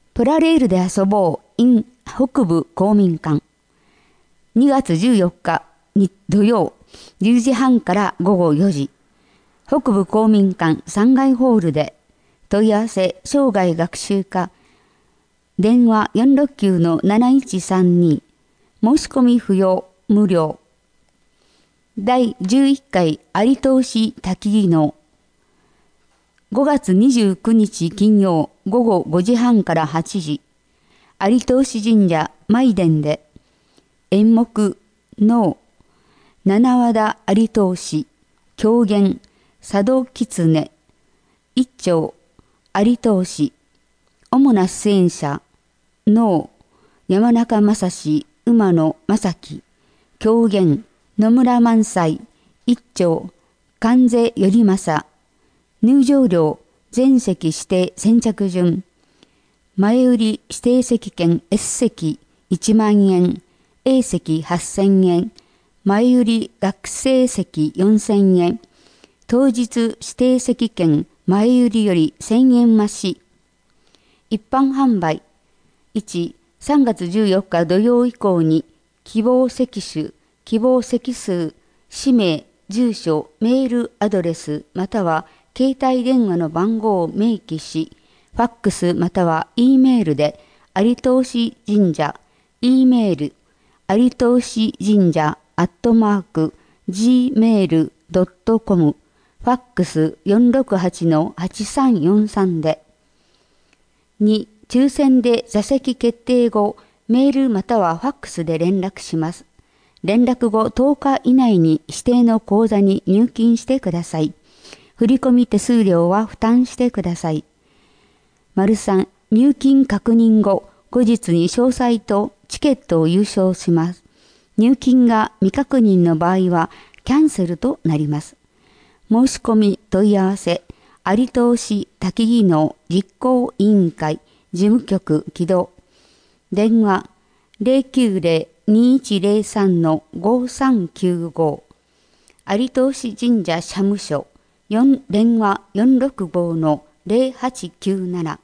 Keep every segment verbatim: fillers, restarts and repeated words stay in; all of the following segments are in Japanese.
プラレールで遊ぼう in 北部公民館。にがつじゅうよっかに土曜じゅうじはんからごごよじ。北部公民館さんがいホールで問い合わせ生涯学習課電話 よんろくきゅうのなないちさんに 申し込み不要無料。だいじゅういっかい有東市滝技能ごがつにじゅうくにち金曜ごごごじはんからはちじ有東市神社舞殿で演目能七和田有東市狂言佐渡狐一丁有東市主な出演者能山中正史馬野正樹狂言野村萬斎一丁関税頼政入場料全席指定先着順前売り指定席券 S 席いちまんえん A 席はっせんえん前売り学生席よんせんえん当日指定席券前売りよりせんえん増し一般販売いち、さんがつじゅうよっか土曜以降に希望席種、希望席数、氏名、住所、メールアドレスまたは携帯電話の番号を明記し、ファックスまたは E メールで有東市神社 E メール有東市神社アットマーク ジーメールドットコム ファックス よんろくはちのはちさんよんさん でに抽選で座席決定後、メールまたはファックスで連絡します。連絡後とおか以内に指定の口座に入金してください。振込手数料は負担してください。丸さん、入金確認後、後日に詳細とチケットを郵送します。入金が未確認の場合はキャンセルとなります。申し込み問い合わせ、有東市滝技能実行委員会事務局起動電話 ゼロきゅうゼロ にいちゼロさんのごさんきゅうご 有東市神社社務所4電話 よんろくごのゼロはちきゅうなな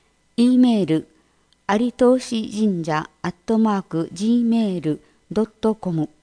E メール有東市神社アットマーク ジーメールドットコム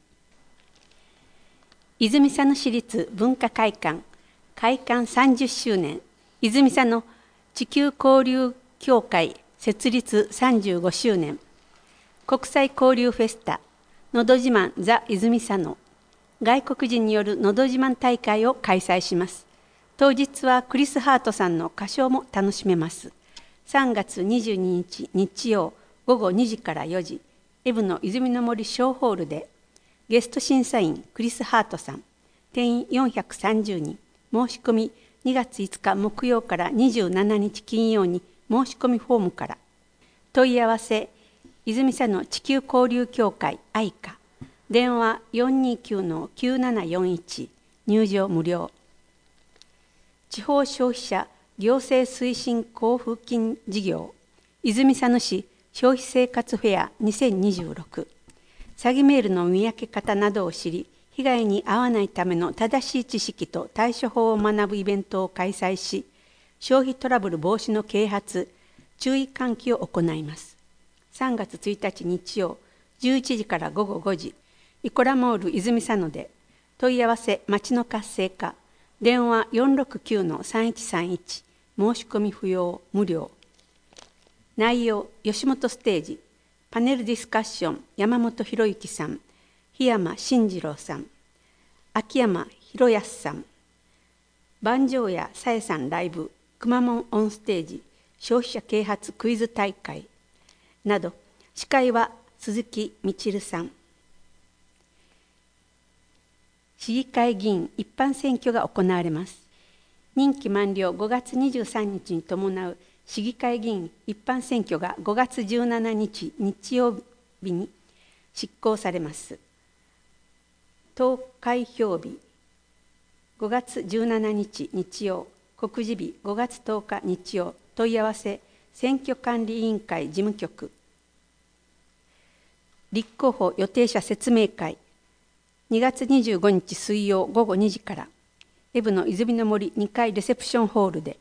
泉佐野市立文化会館開館さんじゅっしゅうねん泉佐野地球交流協会設立さんじゅうごしゅうねん国際交流フェスタのど自慢ザ・泉佐野外国人によるのど自慢大会を開催します。当日はクリス・ハートさんの歌唱も楽しめます。さんがつにじゅうににち日曜ごごにじからよじエブの泉の森小ホールでゲスト審査員クリス・ハートさん定員よんひゃくさんじゅうにん申し込みにがついつか木曜からにじゅうしちにち金曜に申し込みフォームから問い合わせ泉佐野地球交流協会アイカ電話 よんにきゅうのきゅうななよんいち 入場無料地方消費者行政推進交付金事業泉佐野市消費生活フェアにせんにじゅうろく詐欺メールの見分け方などを知り被害に遭わないための正しい知識と対処法を学ぶイベントを開催し消費トラブル防止の啓発、注意喚起を行います。さんがつついたち日曜、じゅういちじからごごごじ、イコラモール泉佐野で、問い合わせ町の活性化、電話 よんろくきゅうのさんいちさんいち、申し込み不要、無料。内容、吉本ステージ、パネルディスカッション、山本博之さん、檜山慎次郎さん、秋山博康さん、万丈屋さえさんライブ、くまモンオンステージ消費者啓発クイズ大会など司会は鈴木みちるさん。市議会議員一般選挙が行われます。任期満了ごがつにじゅうさんにちに伴う市議会議員一般選挙がごがつじゅうしちにち日曜日に執行されます。投開票日ごがつじゅうしちにち日曜告示日ごがつとおか日曜問い合わせ選挙管理委員会事務局立候補予定者説明会にがつにじゅうごにち水曜ごごにじからエブの泉の森にかいレセプションホールで